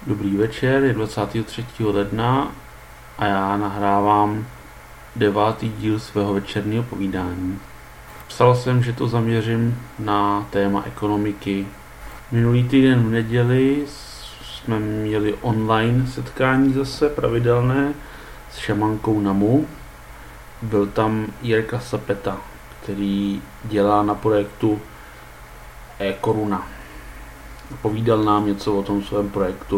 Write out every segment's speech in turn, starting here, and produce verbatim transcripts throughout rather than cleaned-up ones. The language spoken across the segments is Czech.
Dobrý večer, je dvacátého třetího ledna a já nahrávám devátý díl svého večerního povídání. Psal jsem, že to zaměřím na téma ekonomiky. Minulý týden v neděli jsme měli online setkání zase pravidelné s šamankou Namu. Byl tam Jirka Sapeta, který dělá na projektu e-koruna. Povídal nám něco o tom svém projektu.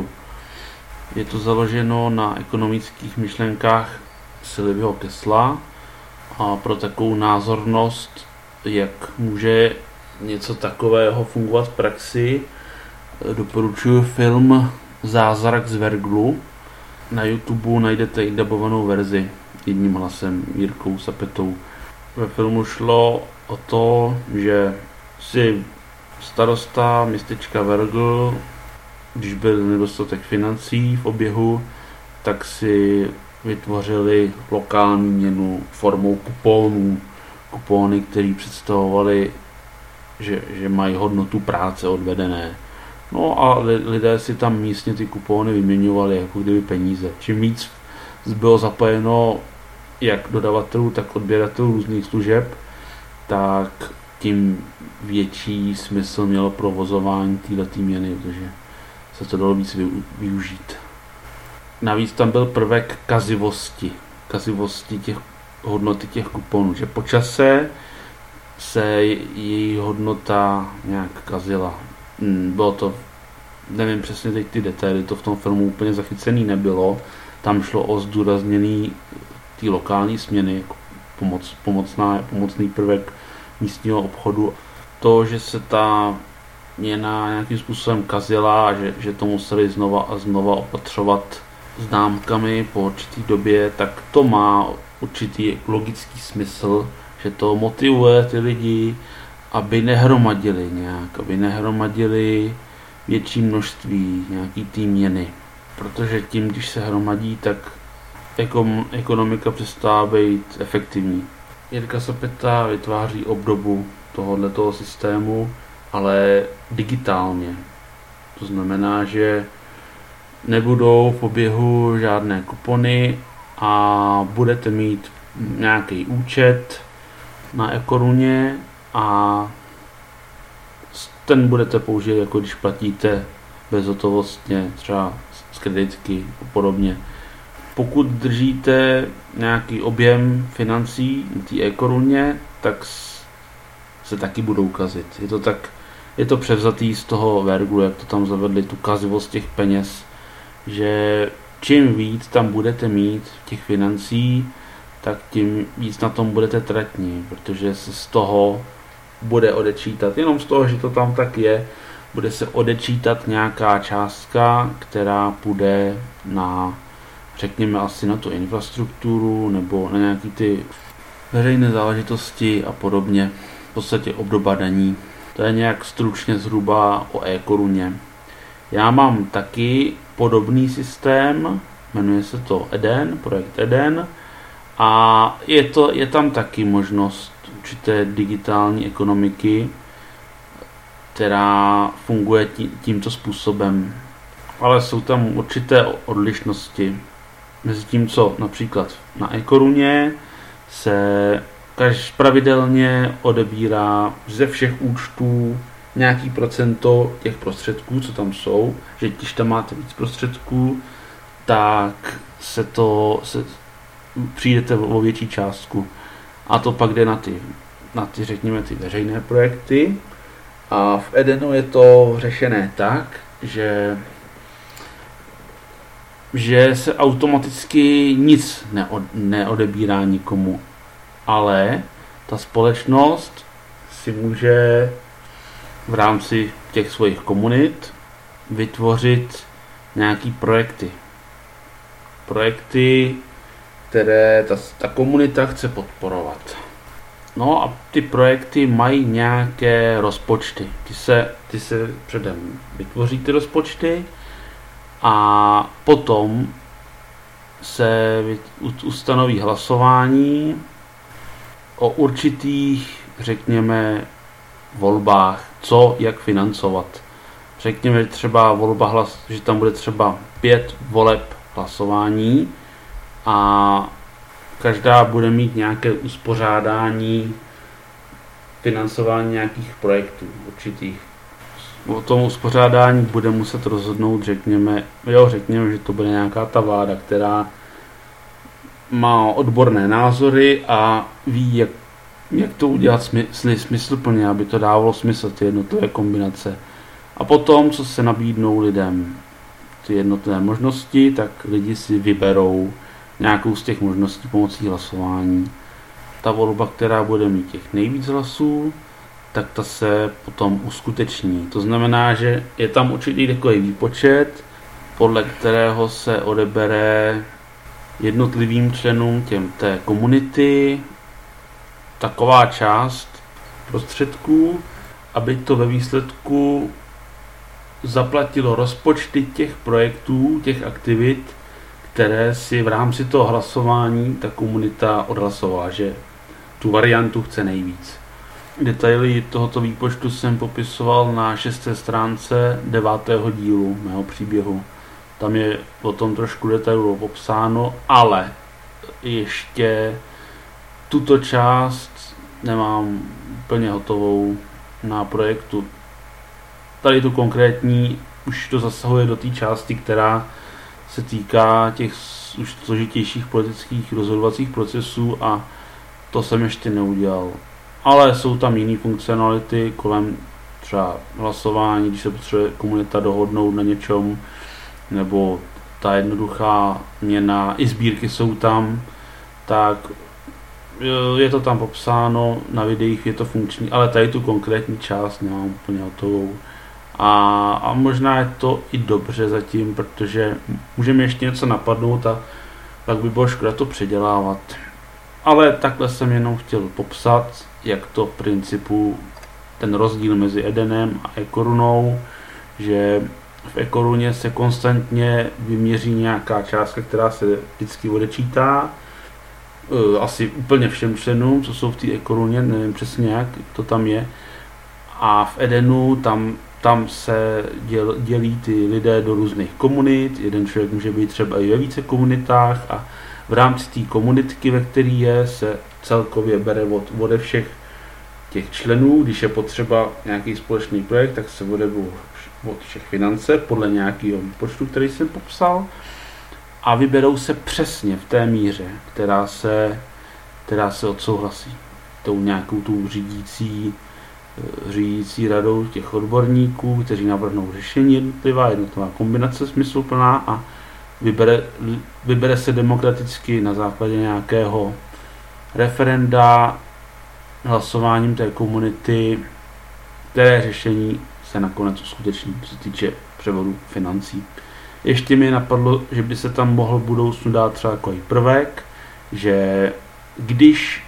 Je to založeno na ekonomických myšlenkách Silviho Kessla a pro takovou názornost, jak může něco takového fungovat v praxi, doporučuji film Zázrak z Verglu. Na YouTube najdete i dabovanou verzi jedním hlasem Jirkou Sapetou. Ve filmu šlo o to, že si starosta městečka Vergl, když byl nedostatek financí v oběhu, tak si vytvořili lokální měnu formou kuponů. Kupony, které představovaly, že, že mají hodnotu práce odvedené. No a lidé si tam místně ty kupony vyměňovali jako kdyby peníze. Čím víc bylo zapojeno jak dodavatelů, tak odběratelů různých služeb, tak tím větší smysl mělo provozování této měny, protože se to dalo víc využít. Navíc tam byl prvek kazivosti, kazivosti těch hodnoty těch kuponů, že po čase se její hodnota nějak kazila. Bylo to, nevím přesně teď ty detaily, to v tom filmu úplně zachycený nebylo. Tam šlo o zdůrazněný ty lokální směny, jako pomoc, pomocná, pomocný prvek místního obchodu. To, že se ta měna nějakým způsobem kazila a že, že to museli znova a znova opatřovat známkami po určitý době, tak to má určitý logický smysl, že to motivuje ty lidi, aby nehromadili nějak, aby nehromadili větší množství nějaký té měny. Protože tím, když se hromadí, tak ekonomika přestává být efektivní. Jirka Sapeta vytváří obdobu tohoto systému, ale digitálně. To znamená, že nebudou v oběhu žádné kupony a budete mít nějaký účet na e-koruně a ten budete použít, jako když platíte bezhotovostně, třeba z kreditky a podobně. Pokud držíte nějaký objem financí na té e-koruně, tak se taky budou kazit. Je to tak, je to převzatý z toho Verglu, jak to tam zavedli, tu kazivost těch peněz, že čím víc tam budete mít těch financí, tak tím víc na tom budete tratní, protože se z toho bude odečítat, jenom z toho, že to tam tak je, bude se odečítat nějaká částka, která půjde na, řekněme asi na tu infrastrukturu nebo na nějaký ty veřejné záležitosti a podobně. V podstatě obdoba daní. To je nějak stručně zhruba o e-koruně. Já mám taky podobný systém, jmenuje se to Eden, projekt Eden, a je, to, je tam taky možnost určité digitální ekonomiky, která funguje tí, tímto způsobem. Ale jsou tam určité odlišnosti mezi tím, co například na e-koruně se každý pravidelně odebírá ze všech účtů nějaký procento těch prostředků, co tam jsou, že když tam máte víc prostředků, tak se to se, přijdete o větší částku. A to pak jde na ty, na ty, řekněme, ty veřejné projekty. A v Edenu je to řešené tak, že že se automaticky nic neod, neodebírá nikomu, ale ta společnost si může v rámci těch svých komunit vytvořit nějaký projekty. Projekty, které ta, ta komunita chce podporovat. No a ty projekty mají nějaké rozpočty. Ty se, ty se předem vytvoří ty rozpočty a potom se ustanoví hlasování o určitých, řekněme, volbách, co, jak financovat. řekněme třeba volba hlas, že tam bude třeba pět voleb hlasování a každá bude mít nějaké uspořádání financování nějakých projektů určitých. O tom uspořádání bude muset rozhodnout, řekněme, jo, řekněme, že to bude nějaká ta vláda, která má odborné názory a ví, jak, jak to udělat smysl, smysluplně, aby to dávalo smysl, ty jednotlivé kombinace. A potom, co se nabídnou lidem ty jednotlivé možnosti, tak lidi si vyberou nějakou z těch možností pomocí hlasování. Ta volba, která bude mít těch nejvíc hlasů, tak ta se potom uskuteční. To znamená, že je tam určitý takový výpočet, podle kterého se odebere jednotlivým členům těm té komunity taková část prostředků, aby to ve výsledku zaplatilo rozpočty těch projektů, těch aktivit, které si v rámci toho hlasování ta komunita odhlasovala, že tu variantu chce nejvíc. Detaily tohoto výpočtu jsem popisoval na šesté stránce devátého dílu mého příběhu. Tam je o tom trošku detailu popsáno, ale ještě tuto část nemám úplně hotovou na projektu. Tady tu konkrétní už to zasahuje do té části, která se týká těch už složitějších politických rozhodovacích procesů a to jsem ještě neudělal. Ale jsou tam jiné funkcionality kolem třeba hlasování, když se potřebuje komunita dohodnout na něčem, nebo ta jednoduchá měna, i sbírky jsou tam, tak je to tam popsáno, na videích je to funkční, ale tady tu konkrétní část nemám úplně hotovou. A, a možná je to i dobře zatím, protože můžeme ještě něco napadnout a tak by bylo škoda to předělávat. Ale takhle jsem jenom chtěl popsat, jak to v principu ten rozdíl mezi Edenem a e-korunou, že v e-koruně se konstantně vyměří nějaká částka, která se vždycky odečítá, asi úplně všem členům, co jsou v té e-koruně, nevím přesně jak to tam je. A v Edenu tam, tam se děl, dělí ty lidé do různých komunit, jeden člověk může být třeba i ve více komunitách a v rámci té komunitky, ve které je, se celkově bere od, ode všech těch členů, když je potřeba nějaký společný projekt, tak se odebou od všech finance podle nějakého výpočtu, který jsem popsal a vyberou se přesně v té míře, která se, která se odsouhlasí tou nějakou tu řídící, řídící radou těch odborníků, kteří navrhnou řešení jednotlivá, jednotlivá kombinace smysluplná a vybere, vybere se demokraticky na základě nějakého referenda hlasováním té komunity, které řešení se nakonec uskuteční, co se týče převodu financí. Ještě mi napadlo, že by se tam mohl v budoucnu dát třeba takový prvek, že když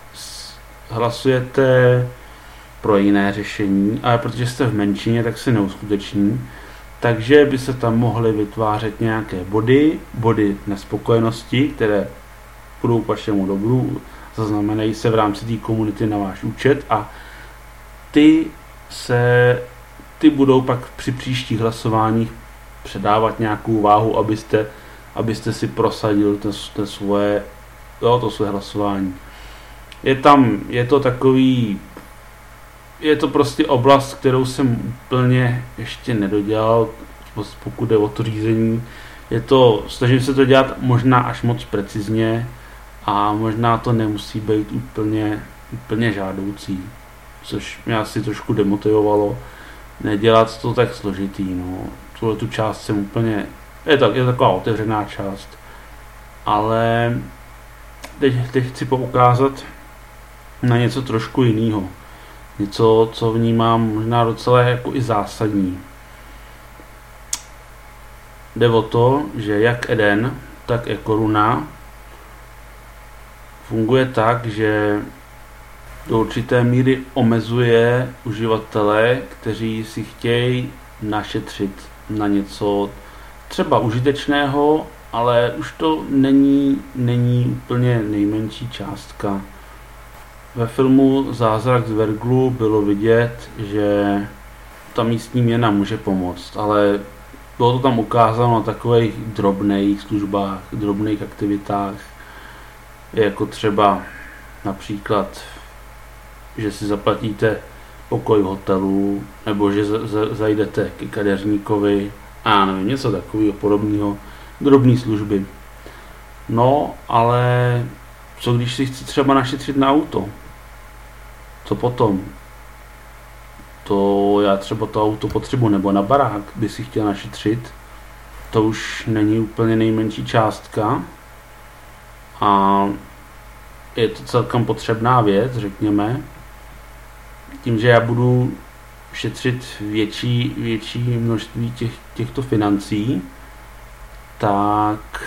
hlasujete pro jiné řešení, ale protože jste v menšině, tak se neuskuteční, takže by se tam mohly vytvářet nějaké body, body nespokojenosti, které budou k vašemu dobru, zaznamenají se v rámci té komunity na váš účet a ty se ty budou pak při příštích hlasováních předávat nějakou váhu, abyste, abyste si prosadil to, to svoje, jo, to svoje hlasování. Je tam, je to takový, je to prostě oblast, kterou jsem úplně ještě nedodělal, pokud jde o to řízení. Je to, snažím se to dělat možná až moc precizně a možná to nemusí být úplně, úplně žádoucí, což mě asi trošku demotivovalo nedělat to tak složitý. No. Tuhle tu část jsem úplně, je to, je to taková otevřená část, ale teď, teď chci poukázat na něco trošku jiného. Něco, co vnímám možná docela jako i zásadní. Jde o to, že jak Eden, tak e-koruna funguje tak, že do určité míry omezuje uživatele, kteří si chtějí našetřit na něco třeba užitečného, ale už to není, není úplně nejmenší částka. Ve filmu Zázrak z Verglu bylo vidět, že ta místní měna může pomoct, ale bylo to tam ukázáno na takových drobných službách, drobných aktivitách, jako třeba například, že si zaplatíte pokoj v hotelu, nebo že z- z- zajdete ke kadeřníkovi, a nevím, něco takového podobného, drobné služby. No, ale co když si chci třeba našetřit na auto? Co potom? To já třeba to auto potřebuji, nebo na barák, by si chtěl našetřit. To už není úplně nejmenší částka. A je to celkem potřebná věc, řekněme. Tím, že já budu šetřit větší, větší množství těch, těchto financí, tak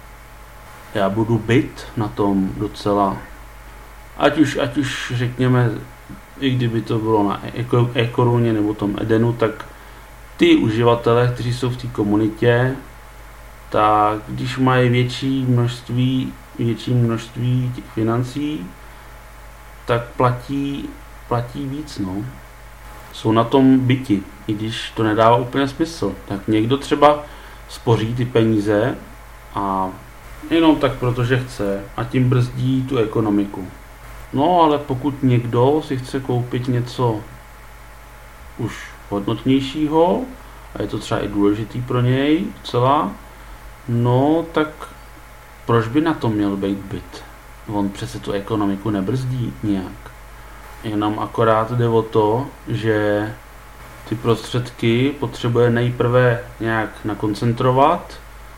já budu byt na tom docela. Ať už, ať už řekněme, i kdyby to bylo na e-koruně nebo tom Edenu, tak ty uživatelé, kteří jsou v té komunitě, tak když mají větší množství, větší množství těch financí, tak platí, platí víc, no. Jsou na tom byti, i když to nedává úplně smysl. Tak někdo třeba spoří ty peníze a jenom tak protože chce a tím brzdí tu ekonomiku. No ale pokud někdo si chce koupit něco už hodnotnějšího a je to třeba i důležitý pro něj docela, no tak proč by na to měl být byt? On přece tu ekonomiku nebrzdí nijak. Jenom akorát jde o to, že ty prostředky potřebuje nejprve nějak nakoncentrovat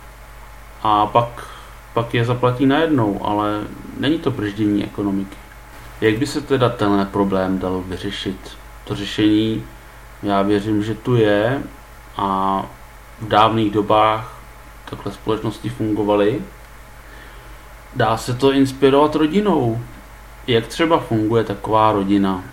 a pak, pak je zaplatí najednou, ale není to brždění ekonomiky. Jak by se teda tenhle problém dalo vyřešit? To řešení, já věřím, že tu je a v dávných dobách takhle společnosti fungovaly. Dá se to inspirovat rodinou. Jak třeba funguje taková rodina?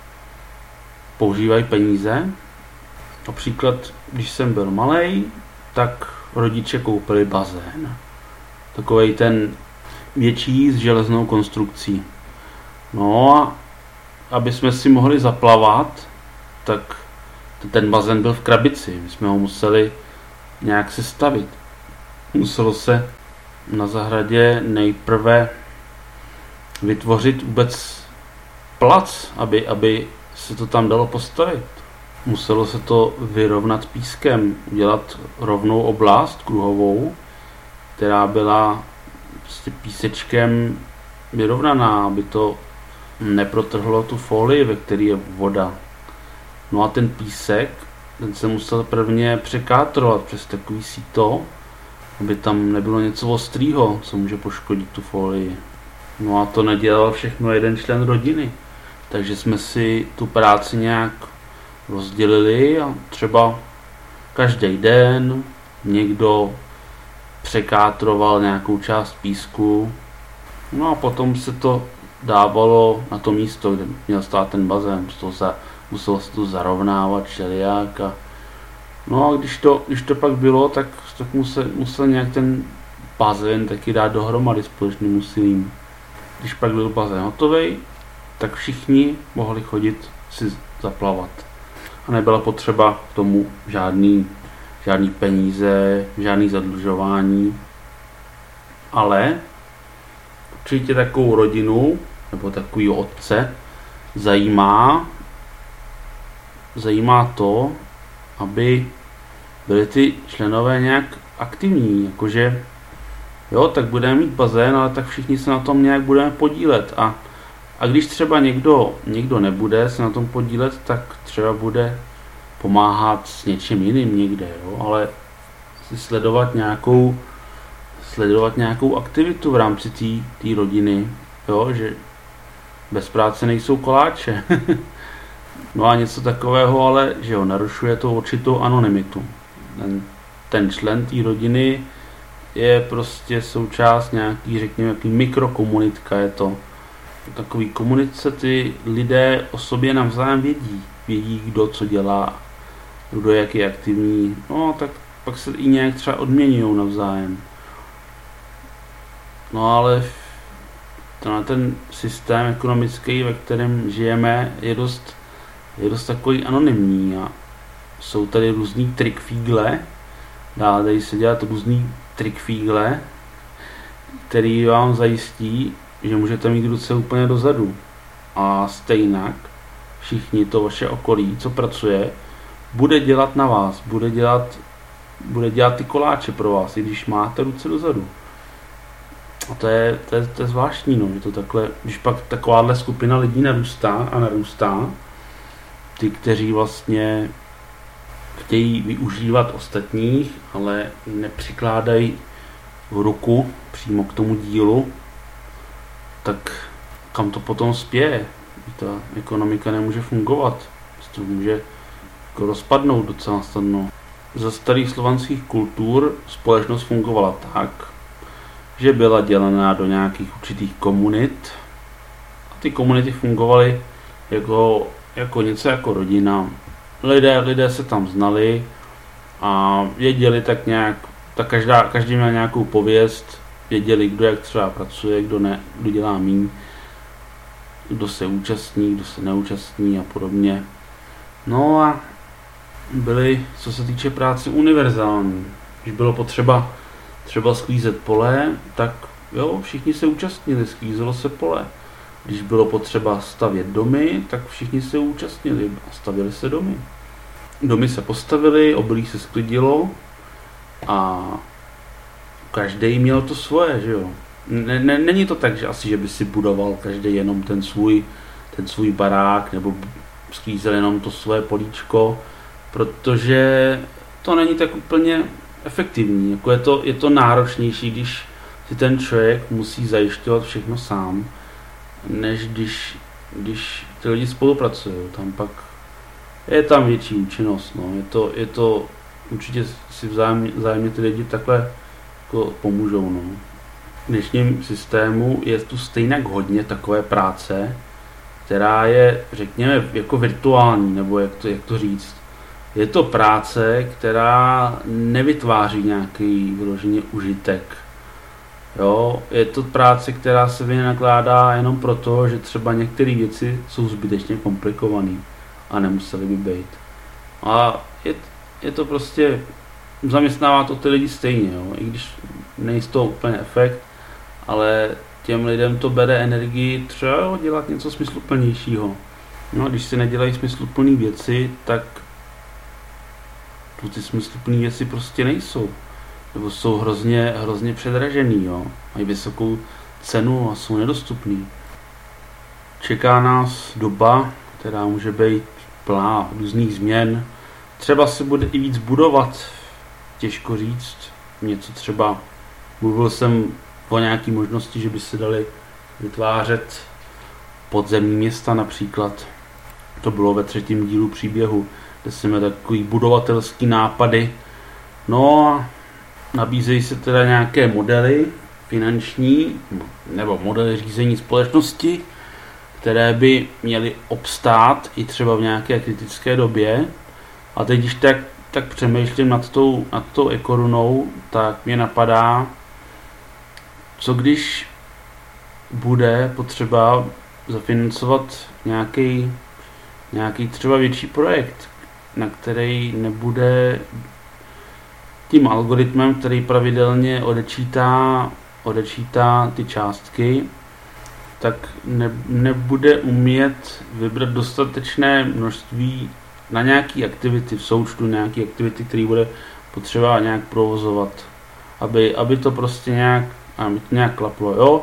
Používají peníze. Například, když jsem byl malej, tak rodiče koupili bazén. Takovej ten větší s železnou konstrukcí. No a aby jsme si mohli zaplavat, tak ten bazén byl v krabici. My jsme ho museli nějak sestavit. Muselo se na zahradě nejprve vytvořit vůbec plac, aby, aby se to tam dalo postavit. Muselo se to vyrovnat pískem, udělat rovnou oblast kruhovou, která byla prostě písečkem vyrovnaná, aby to neprotrhlo tu folii, ve které je voda. No a ten písek, ten se musel prvně překátrovat přes takový síto, aby tam nebylo něco ostrýho, co může poškodit tu folii. No a to nedělal všechno jeden člen rodiny. Takže jsme si tu práci nějak rozdělili a třeba každý den někdo překátroval nějakou část písku. No a potom se to dávalo na to místo, kde měl stát ten bazén. To za, muselo se to zarovnávat všelijak. A no a když to, když to pak bylo, tak, tak musel, musel nějak ten bazén taky dát dohromady společným úsilím. Když pak byl bazén hotový, tak všichni mohli chodit si zaplavat. A nebyla potřeba k tomu žádný, žádný peníze, žádný zadlužování. Ale určitě takovou rodinu nebo takovýho otce zajímá, zajímá to, aby byli ty členové nějak aktivní, jakože jo, tak budeme mít bazén, ale tak všichni se na tom nějak budeme podílet a, a když třeba někdo, někdo nebude se na tom podílet, tak třeba bude pomáhat s něčím jiným někde, jo, ale si sledovat nějakou sledovat nějakou aktivitu v rámci té rodiny, jo, že bez práce nejsou koláče. No a něco takového, ale že jo, narušuje to určitou anonymitu. Ten, ten člen té rodiny je prostě součást nějaký, řekněme, nějaký mikrokomunitka, je to takový komunice, ty lidé o sobě navzájem vědí, vědí, kdo co dělá, kdo jak je aktivní, no tak pak se i nějak třeba odměňují navzájem. No ale tenhle ten systém ekonomický, ve kterém žijeme, je dost, je dost takový anonymní a jsou tady různý trickfígle, dá tady se dělat různý trickfígle, který vám zajistí, že můžete mít ruce úplně dozadu. A stejnak všichni to vaše okolí, co pracuje, bude dělat na vás, bude dělat, bude dělat ty koláče pro vás, i když máte ruce dozadu. A to je, to je, to je zvláštní, no, že to takhle, když pak takováhle skupina lidí narůstá a narůstá, ty, kteří vlastně chtějí využívat ostatních, ale nepřikládají ruku přímo k tomu dílu, tak kam to potom spěje? Ta ekonomika nemůže fungovat. To může jako rozpadnout docela snadno. Za starých slovanských kultur společnost fungovala tak, že byla dělená do nějakých určitých komunit a ty komunity fungovaly jako, jako něco jako rodina. Lidé, lidé se tam znali a věděli tak nějak, tak každá, každý měl nějakou pověst, věděli, kdo jak třeba pracuje, kdo ne, kdo dělá míň, kdo se účastní, kdo se neúčastní a podobně. No a byli, co se týče práce, univerzální. Když bylo potřeba třeba sklízet pole, tak jo, všichni se účastnili, sklízelo se pole. Když bylo potřeba stavět domy, tak všichni se účastnili a stavěli se domy. Domy se postavily, obilí se sklidilo a každý měl to svoje, že jo. Ne, ne, není to tak, že asi, že by si budoval každý jenom ten svůj, ten svůj barák nebo sklízel jenom to své políčko, protože to není tak úplně efektivní. Jako je to, je to náročnější, když si ten člověk musí zajišťovat všechno sám, než když, když ty lidi spolupracují. Tam pak je tam větší účinnost. No. Je, to, je to určitě si vzájemně, vzájemně ty lidi takhle jako pomůžou. No. V dnešním systému je tu stejně hodně takové práce, která je, řekněme, jako virtuální, nebo jak to, jak to říct. Je to práce, která nevytváří nějaký vyloženě užitek. Jo, je to práce, která se vynakládá jenom proto, že třeba některé věci jsou zbytečně komplikované a nemusely by být. A je, je to prostě, zaměstnává to ty lidi stejně, jo, i když není z toho úplně efekt, ale těm lidem to bere energii třeba jo, dělat něco smysluplnějšího. No a když se nedělají smysluplné věci, tak ty smysluplné věci prostě nejsou. Nebo jsou hrozně, hrozně předražený, jo. Mají vysokou cenu a jsou nedostupný. Čeká nás doba, která může být plná různých změn. Třeba se bude i víc budovat, těžko říct. Něco třeba, mluvil jsem o nějaké možnosti, že by se daly vytvářet podzemní města například. To bylo ve třetím dílu příběhu, kde jsme takový budovatelský nápady. No a nabízejí se teda nějaké modely finanční nebo modely řízení společnosti, které by měly obstát i třeba v nějaké kritické době. A teď, když tak, tak přemýšlím nad tou, nad tou ekorunou, tak mě napadá, co když bude potřeba zafinancovat nějaký, nějaký třeba větší projekt, na který nebude tím algoritmem, který pravidelně odečítá, odečítá ty částky, tak ne, nebude umět vybrat dostatečné množství na nějaké aktivity, v součtu nějaké aktivity, které bude potřeba nějak provozovat, aby, aby to prostě nějak, aby to nějak klaplo, jo.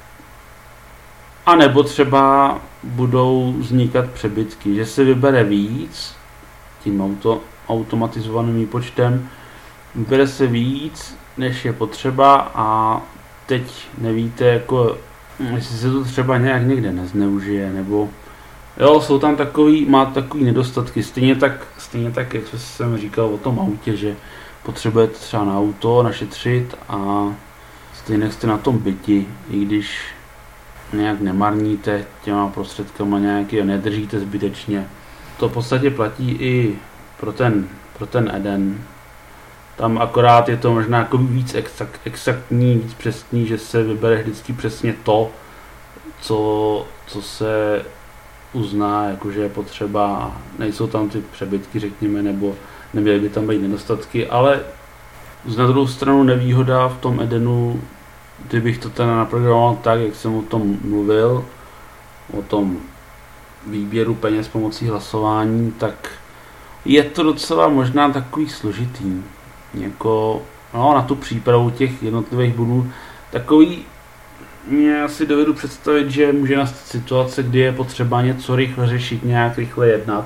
A nebo třeba budou vznikat přebytky, že se vybere víc tím auto, automatizovaným výpočtem, vybere se víc, než je potřeba a teď nevíte, jako, jestli se to třeba nějak někde nezneužije, nebo jo, jsou tam takový, má takový nedostatky, stejně tak, stejně tak, jak jsem říkal o tom autě, že potřebujete třeba na auto našetřit a stejně jste na tom byti, i když nějak nemarníte těma prostředkama nějaký a nedržíte zbytečně. To v podstatě platí i pro ten, pro ten Eden. Tam akorát je to možná jako víc exakt, exaktní, víc přesný, že se vybere vždycky přesně to, co, co se uzná, jakože je potřeba, nejsou tam ty přebytky, řekněme, nebo neměly by tam být nedostatky, ale na druhou stranu nevýhoda v tom Edenu, kdybych to teda naprogramoval tak, jak jsem o tom mluvil, o tom výběru peněz pomocí hlasování, tak je to docela možná takový složitý. Jako, no, na tu přípravu těch jednotlivých bodů, takový, já si dovedu představit, že může nastat situace, kdy je potřeba něco rychle řešit, nějak rychle jednat.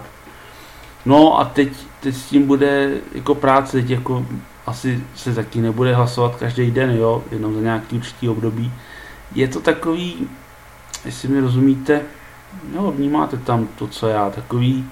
No a teď, teď s tím bude jako práce, teď jako asi se taky nebude hlasovat každý den, jo, jenom za nějaký určitý období. Je to takový, jestli mi rozumíte, jo, vnímáte tam to, co já, takový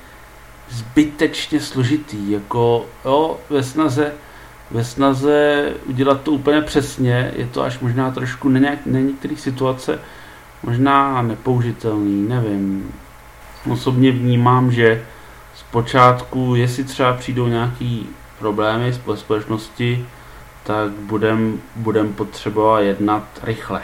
zbytečně složitý, jako, jo, ve snaze, ve snaze udělat to úplně přesně, je to až možná trošku na, nějak, na některých situace možná nepoužitelný, nevím. Osobně vnímám, že zpočátku, jestli třeba přijdou nějaký problémy z společnosti, tak budem, budem potřebovat jednat rychle.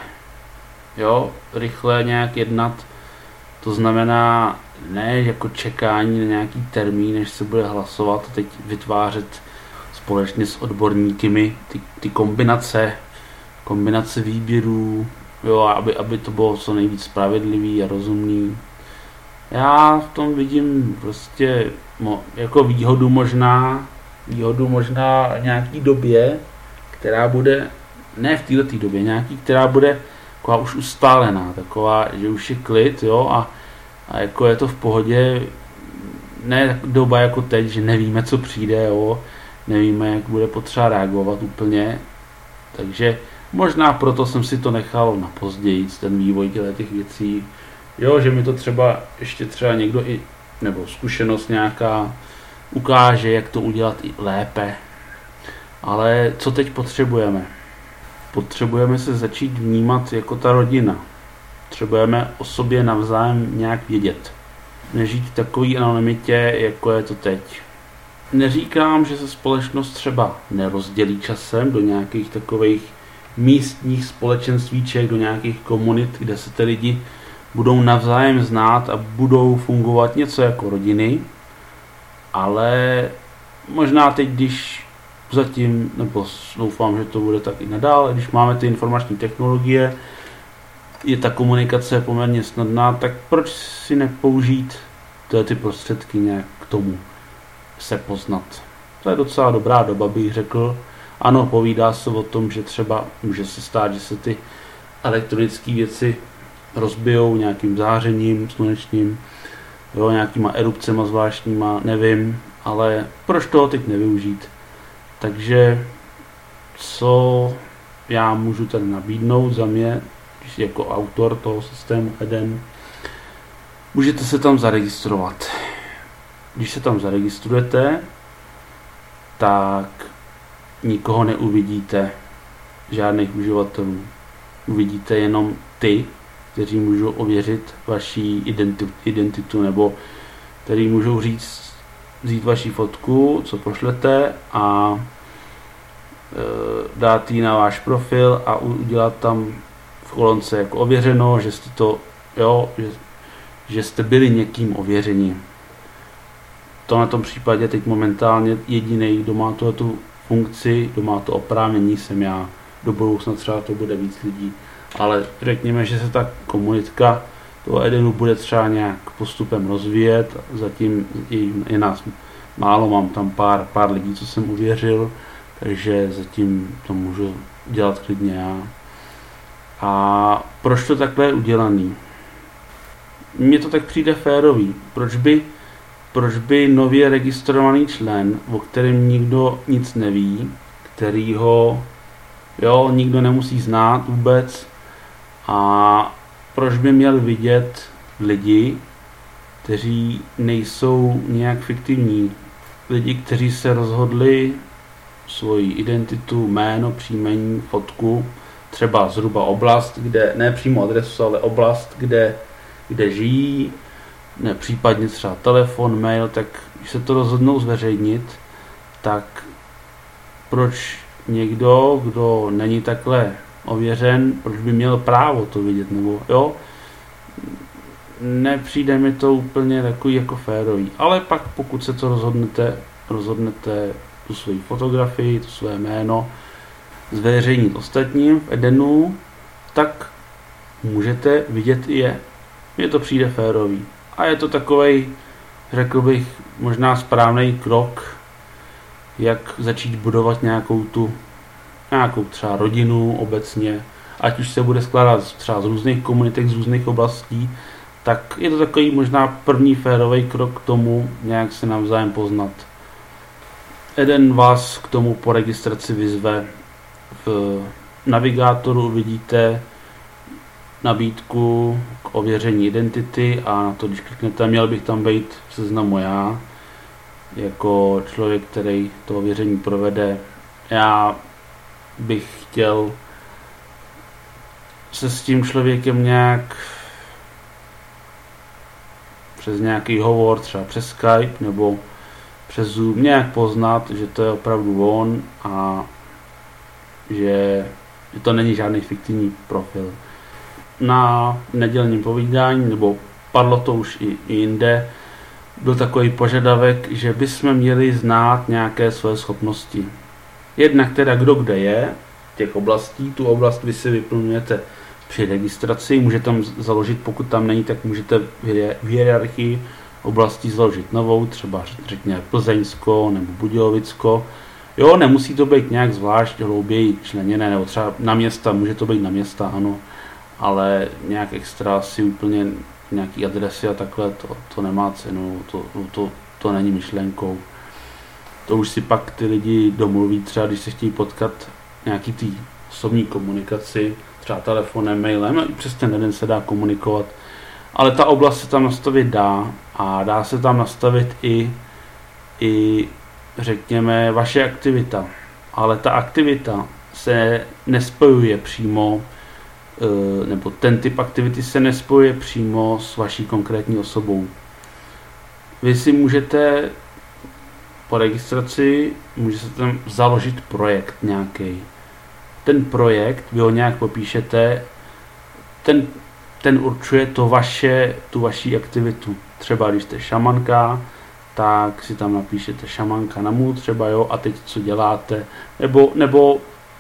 Jo, rychle nějak jednat, to znamená ne jako čekání na nějaký termín, než se bude hlasovat a teď vytvářet společně s odborníky ty, ty kombinace, kombinace výběrů, jo, aby, aby to bylo co nejvíc spravedlivý a rozumný. Já v tom vidím prostě mo, jako výhodu možná, výhodu možná nějaký době, která bude, ne v této době, nějaký, která bude taková už ustálená, taková, že už je klid, jo, a, a jako je to v pohodě, ne doba jako teď, že nevíme, co přijde, jo, nevíme, jak bude potřeba reagovat úplně, takže možná proto jsem si to nechal na později, ten vývoj těch věcí, jo, že mi to třeba ještě třeba někdo i, nebo zkušenost nějaká ukáže, jak to udělat i lépe. Ale co teď potřebujeme? Potřebujeme se začít vnímat jako ta rodina. Potřebujeme o sobě navzájem nějak vědět. Nežít v takové anonymitě, jako je to teď. Neříkám, že se společnost třeba nerozdělí časem do nějakých takových místních společenstvíček, do nějakých komunit, kde se ty lidi budou navzájem znát a budou fungovat něco jako rodiny, ale možná teď, když zatím, nebo doufám, že to bude tak i nadále, když máme ty informační technologie, je ta komunikace poměrně snadná, tak proč si nepoužít ty prostředky nějak k tomu se poznat. To je docela dobrá doba, bych řekl. Ano, povídá se o tom, že třeba může se stát, že se ty elektronické věci rozbijou nějakým zářením slunečním, jo, nějakýma erupcema zvláštníma, nevím, ale proč toho teď nevyužít? Takže co já můžu tady nabídnout za mě, jako autor toho systému Eden, můžete se tam zaregistrovat. Když se tam zaregistrujete, tak nikoho neuvidíte, žádných uživatelů. Uvidíte jenom ty, kteří můžou ověřit vaši identitu, identitu nebo kteří můžou říct, vzít vaši fotku, co pošlete a e, dát ji na váš profil a udělat tam v kolonce jako ověřeno, že jste to, jo, že, že jste byli někým ověření. To na tom případě teď momentálně jediný, kdo má tu funkci, kdo má to oprávnění, jsem já. Do budoucna třeba to bude víc lidí. Ale řekněme, že se ta komunitka toho Edenu bude třeba nějak postupem rozvíjet. Zatím je nás málo, mám tam pár, pár lidí, co jsem uvěřil, takže zatím to můžu dělat klidně já. A proč to takhle je udělaný? Mně to tak přijde férový. Proč by, proč by nově registrovaný člen, o kterém nikdo nic neví, kterýho jo, nikdo nemusí znát vůbec, a proč by měl vidět lidi, kteří nejsou nějak fiktivní. Lidi, kteří se rozhodli svoji identitu, jméno, příjmení, fotku, třeba zhruba oblast, kde, ne přímo adresu, ale oblast, kde, kde žijí, ne, případně třeba telefon, mail, tak když se to rozhodnou zveřejnit, tak proč někdo, kdo není takhle ověřen, proč by měl právo to vidět, nebo jo, nepřijde mi to úplně takový jako férový. Ale pak pokud se to rozhodnete, rozhodnete tu svoji fotografii, tu své jméno zveřejnit ostatním v Edenu, tak můžete vidět i je. Mně to přijde férový. A je to takovej, řekl bych, možná správný krok, jak začít budovat nějakou tu, nějakou třeba rodinu obecně, ať už se bude skládat třeba z různých komunitek, z různých oblastí, tak je to takový možná první férový krok k tomu, nějak se navzájem poznat. Eden vás k tomu po registraci vyzve. V navigátoru vidíte nabídku k ověření identity a na to, když kliknete, měl bych tam být v seznamu já, jako člověk, který to ověření provede. Já bych chtěl se s tím člověkem nějak přes nějaký hovor, třeba přes Skype nebo přes Zoom nějak poznat, že to je opravdu on a že, že to není žádný fiktivní profil. Na nedělním povídání, nebo padlo to už i, i jinde, byl takový požadavek, že bychom měli znát nějaké své schopnosti. Jednak teda kdo kde je, těch oblastí, tu oblast vy si vyplňujete při registraci, můžete tam založit, pokud tam není, tak můžete v hierarchii oblastí založit novou, třeba řekněme Plzeňsko nebo Budějovicko. Jo, nemusí to být nějak zvlášť hlouběji členěné, nebo třeba na města, může to být na města, ano, ale nějak extra si úplně nějaký adresy a takhle, to, to nemá cenu, to, to, to není myšlenkou. To už si pak ty lidi domluví, třeba když se chtějí potkat nějaký tý osobní komunikaci, třeba telefonem, mailem, no i přes ten den se dá komunikovat, ale ta oblast se tam nastavit dá a dá se tam nastavit i, i řekněme vaše aktivita, ale ta aktivita se nespojuje přímo, nebo ten typ aktivity se nespojuje přímo s vaší konkrétní osobou. Vy si můžete po registraci můžete tam založit projekt nějaký. Ten projekt, vy ho nějak popíšete, ten, ten určuje to vaše, tu vaši aktivitu. Třeba když jste šamanka, tak si tam napíšete šamanka na můj třeba, jo, a teď co děláte, nebo, nebo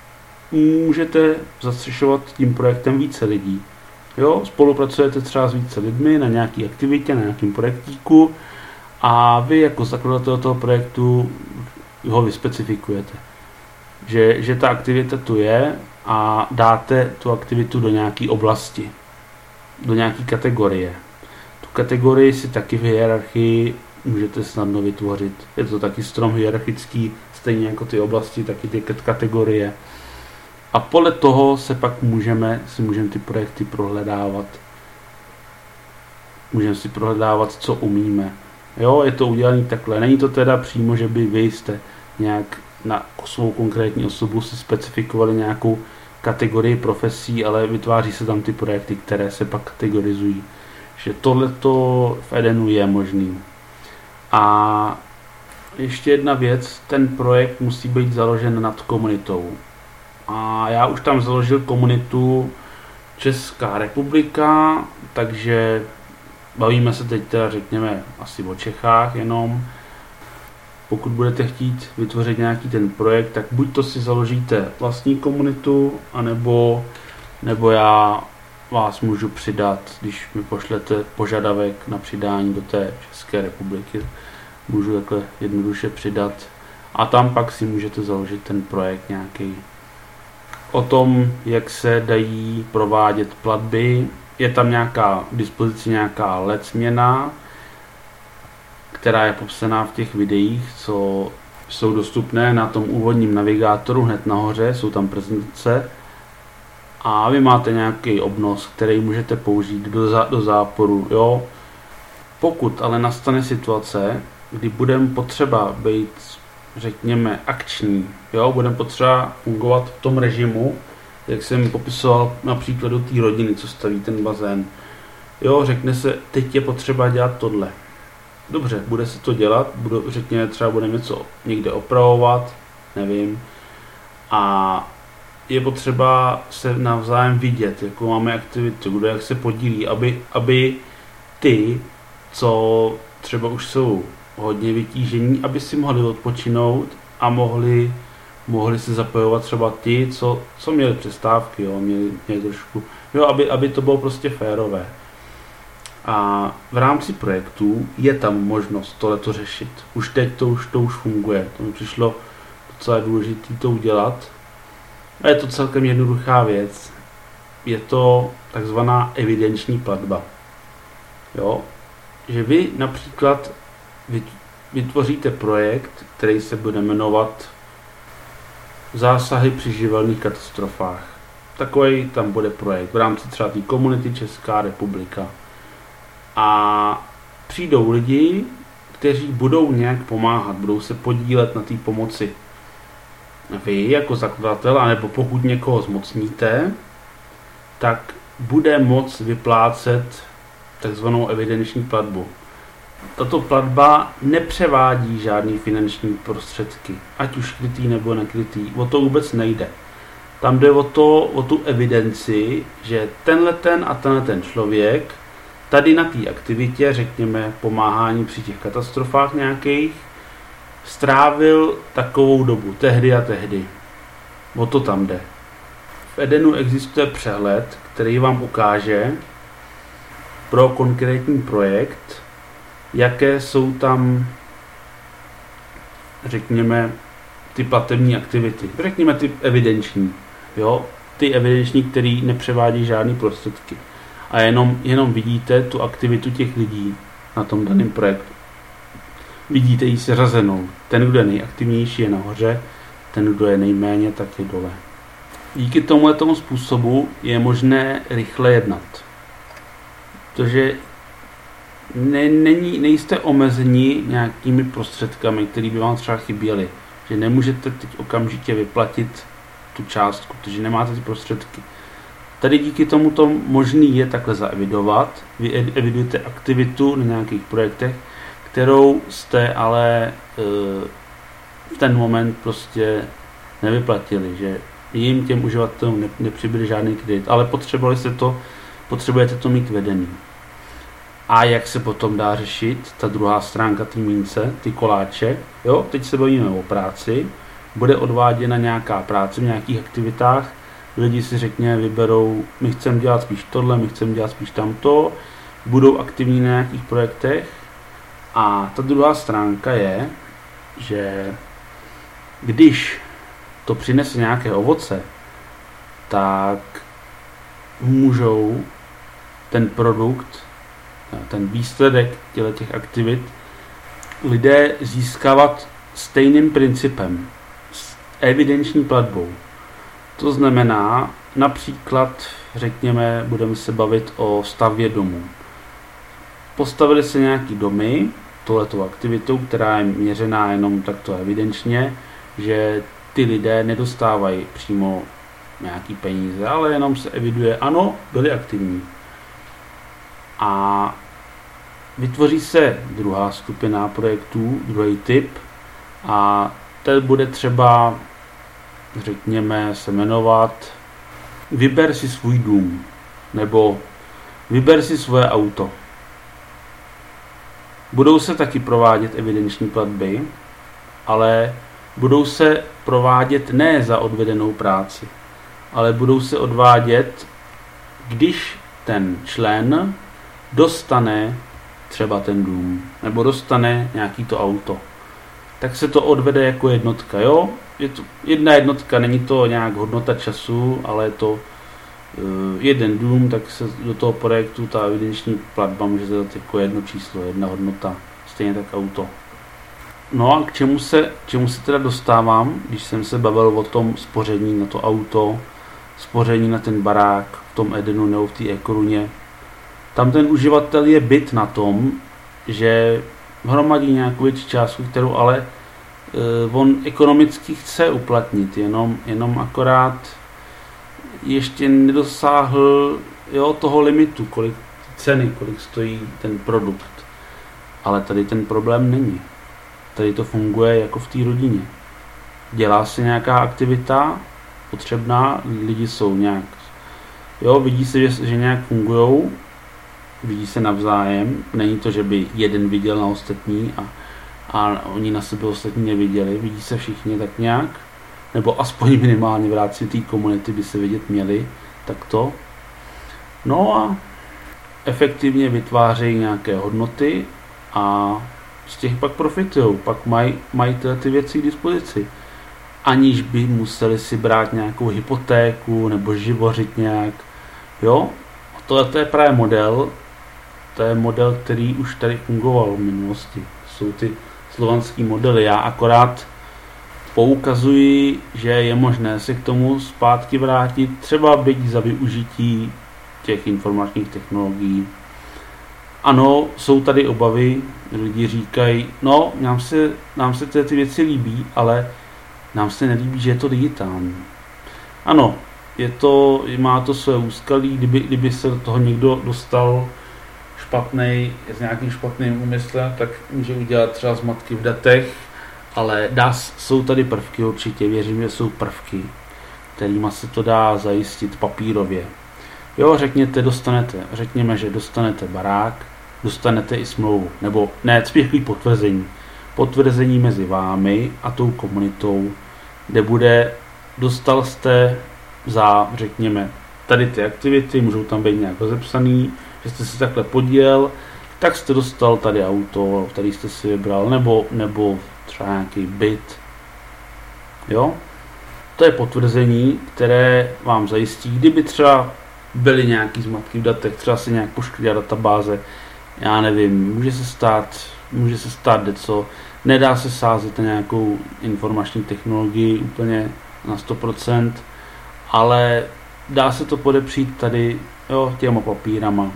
můžete zastřešovat tím projektem více lidí. Jo, spolupracujete třeba s více lidmi na nějaké aktivitě, na nějakém projektíku a vy jako zakladatel toho projektu ho vyspecifikujete. Že, že ta aktivita tu je a dáte tu aktivitu do nějaké oblasti, do nějaké kategorie. Tu kategorii si taky v hierarchii můžete snadno vytvořit. Je to taky strom hierarchický, stejně jako ty oblasti, taky ty kategorie. A podle toho se pak můžeme, si můžeme ty projekty prohledávat. Můžeme si prohledávat, co umíme. Jo, je to udělané takhle. Není to teda přímo, že by vy jste nějak na svou konkrétní osobu si specifikovali nějakou kategorii profesí, ale vytváří se tam ty projekty, které se pak kategorizují. Že tohleto v Edenu je možný. A ještě jedna věc, ten projekt musí být založen nad komunitou. A já už tam založil komunitu Česká republika, takže bavíme se teď teda řekněme asi o Čechách jenom. Pokud budete chtít vytvořit nějaký ten projekt, tak buď to si založíte vlastní komunitu, anebo nebo já vás můžu přidat, když mi pošlete požadavek na přidání do té České republiky. Můžu takhle jednoduše přidat a tam pak si můžete založit ten projekt nějaký. O tom, jak se dají provádět platby, je tam nějaká k dispozici nějaká el é dé směna, která je popsaná v těch videích, co jsou dostupné na tom úvodním navigátoru hned nahoře, jsou tam prezentace a vy máte nějaký obnos, který můžete použít do, zá, do záporu. Jo? Pokud ale nastane situace, kdy budeme potřeba být, řekněme, akční, jo? Budeme potřeba fungovat v tom režimu, jak jsem popisoval například do té rodiny, co staví ten bazén. Jo, řekne se, teď je potřeba dělat tohle. Dobře, bude se to dělat, budu, řekněme, třeba budeme něco někde opravovat, nevím. A je potřeba se navzájem vidět, jakou máme aktivitu, kdo jak se podílí, aby, aby ty, co třeba už jsou hodně vytížení, aby si mohli odpočinout a mohli, mohli se zapojovat třeba ti, co, co měli přestávky, jo, měli, měli trošku, jo, aby, aby to bylo prostě férové. A v rámci projektů je tam možnost tohleto řešit. Už teď to už, to už funguje. To mi přišlo docela důležité to udělat. A je to celkem jednoduchá věc. Je to takzvaná evidenční platba. Jo? Že vy například vytvoříte projekt, který se bude jmenovat Zásahy při živelných katastrofách. Takový tam bude projekt v rámci třeba té komunity Česká republika. A přijdou lidi, kteří budou nějak pomáhat, budou se podílet na té pomoci. Vy jako zakladatel, anebo pokud někoho zmocníte, tak bude moct vyplácet takzvanou evidenční platbu. Tato platba nepřevádí žádný finanční prostředky, ať už krytý nebo nekrytý. O to vůbec nejde. Tam jde o, to, o tu evidenci, že tenhle ten a tenhle ten člověk tady na té aktivitě, řekněme pomáhání při těch katastrofách nějakých, strávil takovou dobu, tehdy a tehdy. O to tam jde. V Edenu existuje přehled, který vám ukáže pro konkrétní projekt, jaké jsou tam, řekněme, ty platební aktivity. Řekněme ty evidenční. Jo? Ty evidenční, které nepřevádí žádný prostředky. A jenom, jenom vidíte tu aktivitu těch lidí na tom daném projektu. Vidíte ji seřazenou. Ten, kdo je nejaktivnější, je nahoře, ten, kdo je nejméně, tak je dole. Díky tomuto způsobu je možné rychle jednat. Protože ne, není, nejste omezeni nějakými prostředkami, které by vám třeba chyběly. Že nemůžete teď okamžitě vyplatit tu částku, protože nemáte ty prostředky. Tady díky tomuto možný je takhle zaevidovat. Vy evidujete aktivitu na nějakých projektech, kterou jste ale e, v ten moment prostě nevyplatili, že jim těm uživatelům ne, nepřibyl žádný kredit, ale potřebovali jste to, potřebujete to mít vedený. A jak se potom dá řešit ta druhá stránka té mince, ty koláče, jo, teď se bavíme o práci, bude odváděna nějaká práce v nějakých aktivitách, lidi si řekně vyberou, my chceme dělat spíš tohle, my chceme dělat spíš tamto, budou aktivní na nějakých projektech. A ta druhá stránka je, že když to přinese nějaké ovoce, tak můžou ten produkt, ten výsledek těch aktivit lidé získávat stejným principem, s evidenční platbou. To znamená, například, řekněme, budeme se bavit o stavbě domů. Postavili se nějaký domy, tohletou aktivitou, která je měřená jenom takto evidenčně, že ty lidé nedostávají přímo nějaký peníze, ale jenom se eviduje, ano, byli aktivní. A vytvoří se druhá skupina projektů, druhý typ, a ten bude třeba, řekněme, se jmenovat Vyber si svůj dům, nebo Vyber si svoje auto. Budou se taky provádět evidenční platby, ale budou se provádět ne za odvedenou práci, ale budou se odvádět, když ten člen dostane třeba ten dům, nebo dostane nějaký to auto. Tak se to odvede jako jednotka, jo? Je to jedna jednotka, není to nějak hodnota času, ale je to uh, jeden dům, tak se do toho projektu ta evidenční platba může zadat jako jedno číslo, jedna hodnota, stejně tak auto. No a k čemu se, k čemu se teda dostávám, když jsem se bavil o tom spoření na to auto, spoření na ten barák v tom Edenu nebo v té e-koruně. Tam ten uživatel je bit na tom, že hromadí nějakou větší částku, kterou ale uh, on ekonomicky chce uplatnit, jenom, jenom akorát ještě nedosáhl, jo, toho limitu, kolik ceny, kolik stojí ten produkt. Ale tady ten problém není. Tady to funguje jako v té rodině. Dělá se nějaká aktivita potřebná, lidi jsou nějak, jo, vidí se, že, že nějak fungujou, vidí se navzájem, není to, že by jeden viděl na ostatní a, a oni na sebe ostatní neviděli, vidí se všichni tak nějak, nebo aspoň minimálně v rámci té komunity by se vidět měli, takto. No a efektivně vytvářejí nějaké hodnoty a z těch pak profitují, pak mají maj ty věci k dispozici, aniž by museli si brát nějakou hypotéku nebo živořit nějak, jo. Tohle to je právě model, to je model, který už tady fungoval v minulosti. Jsou ty slovanský modely. Já akorát poukazuji, že je možné se k tomu zpátky vrátit, třeba byť za využití těch informačních technologií. Ano, jsou tady obavy, lidi říkají, no, nám se, nám se ty, ty věci líbí, ale nám se nelíbí, že je to digitální. Ano, je to, má to své úskalí, kdyby, kdyby se do toho někdo dostal špatnej, s nějakým špatným úmyslem, tak může udělat třeba zmatky v datech, ale dá, jsou tady prvky určitě, věřím, že jsou prvky, kterýma se to dá zajistit papírově. Jo, řekněte, dostanete, řekněme, že dostanete barák, dostanete i smlouvu, nebo ne, spíš potvrzení. Potvrzení mezi vámi a tou komunitou, kde bude, dostal jste za, řekněme, tady ty aktivity, můžou tam být nějak rozepsaný, že jste si takhle podílel, tak jste dostal tady auto, který jste si vybral, nebo, nebo třeba nějaký byt. Jo? To je potvrzení, které vám zajistí, kdyby třeba byly nějaký zmatky v datech, třeba se nějak poškodila databáze, já nevím, může se stát, může se stát něco, nedá se sázet na nějakou informační technologii úplně na sto procent, ale dá se to podepřít tady, jo, těma papírama.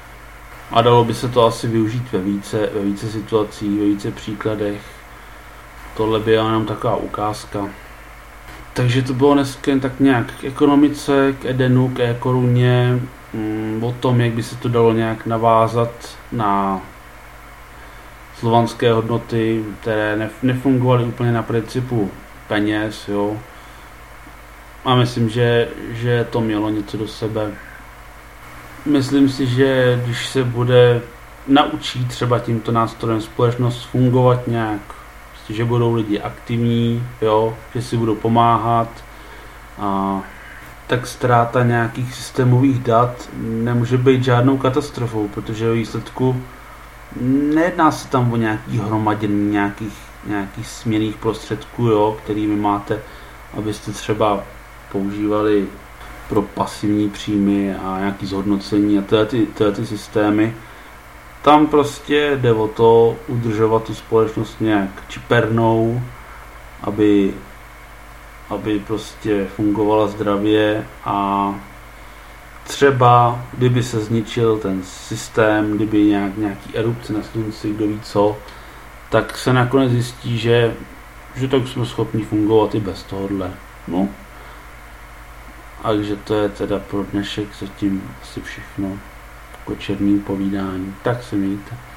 A dalo by se to asi využít ve více, ve více situacích, ve více příkladech. Tohle by jenom taková ukázka. Takže to bylo dneska tak nějak k ekonomice, k Edenu, k e-koruně, mm, o tom, jak by se to dalo nějak navázat na slovanské hodnoty, které nefungovaly úplně na principu peněz, jo. A myslím, že, že to mělo něco do sebe. Myslím si, že když se bude naučí třeba tímto nástrojem společnost fungovat nějak, že budou lidi aktivní, jo, že si budou pomáhat, a tak ztráta nějakých systémových dat nemůže být žádnou katastrofou, protože v výsledku nejedná se tam o nějaký hromadění nějakých, nějakých směnných prostředků, jo, kterými máte, abyste třeba používali pro pasivní příjmy a nějaký zhodnocení a tyhle, ty, tyhle ty systémy. Tam prostě jde o to udržovat tu společnost nějak čipernou, aby, aby prostě fungovala zdravě, a třeba kdyby se zničil ten systém, kdyby nějak, nějaký erupce na slunci, kdo ví co, tak se nakonec zjistí, že, že tak jsme schopni fungovat i bez tohohle. No. Takže to je teda pro dnešek zatím asi všechno k večerním povídání. Tak se mějte.